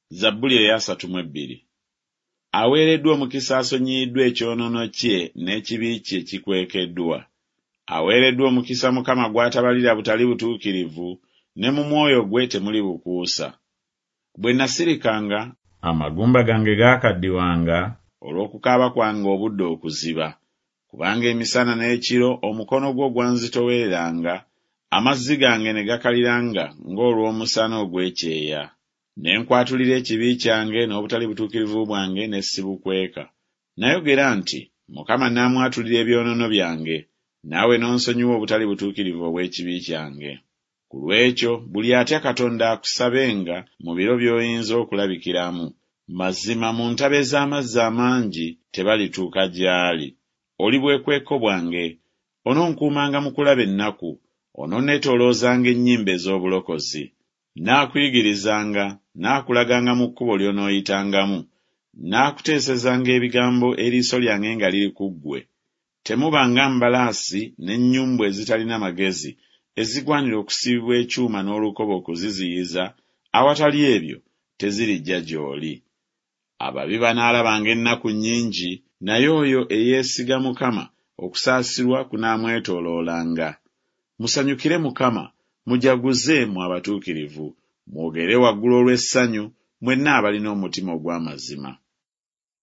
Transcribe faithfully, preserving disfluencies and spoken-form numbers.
Zabbuli eyasatu mu ebbiri. Aweereddwa omukisa asonyiyiddwa ekyonoono kye n'ekibi kye kikwekeddwa. Aweereddwa omukisa Mukama gw'atabalira butali butuukirivu, ne mu mwoyo gwe temuli bukuusa. Bwe nasirikanga, amagumba gange gaakaddiwanga olw'okukaaba kwange obudde okuziba. Kubanga emisana n'ekiro omukono gwo gwanzitowereranga, amazzi gange ne gakaliranga ng'olw'omusana ogw'ekyeya. Ne nkwatulira ekibi kyange n'obutali butuukirivu bwange ne sibukweka. Nayogera nti, Mukama n'amwatulira ebyonoono byange, naawe n'onsonyiwa obutali butuukirivu obw'ekibi kyange. Ku lw'ekyo buli atya Katonda akusabenga mu biro by'oyinza okulabikiramu. Mazima mu ntabe z'amazzi amangi tebalituuka gy'ali. Oli bwekweko bwange, ononkuumanga mu kulaba ennaku, ononneetooloozanga ennyimba ez'obulokozi. Naakuyigirizanga, naakulaganga mu kkubo ly'onooyitangamu, naakuteesezanga ebigambo eriiso lyange nga liri ku ggwe. Temubanga mbalaasi n'ennyumbu ezitalina magezi, ezigwanira okusibibwa ekyuma n'olukoba okuziziyiza, awatali ebyo tezirijja gy'oli. Ababi banaalabanga ennaku nnyingi, naye oyo eyeesiga Mukama okusaasirwa kunaamwetooloolanga. Musanyukire Mukama, mujaguze mu abatuukirivu, mwogere waggulu olw'essanyu, mwenna abalina omutima ogw'amazima.